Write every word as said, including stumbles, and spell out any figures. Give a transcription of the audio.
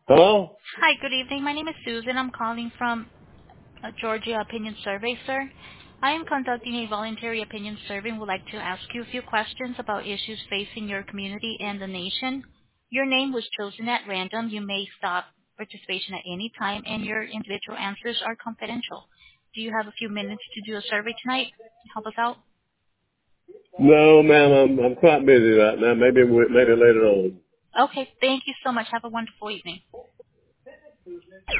Hello? Hi, good evening. My name is Susan. I'm calling from uh, Georgia Opinion Survey, sir. I am conducting a voluntary opinion survey and would like to ask you a few questions about issues facing your community and the nation. Your name was chosen at random. You may stop participation at any time, and your individual answers are confidential. Do you have a few minutes to do a survey tonight? Help us out? No, ma'am, I'm I'm quite busy right now. Maybe we- maybe later on. Okay, thank you so much. Have a wonderful evening.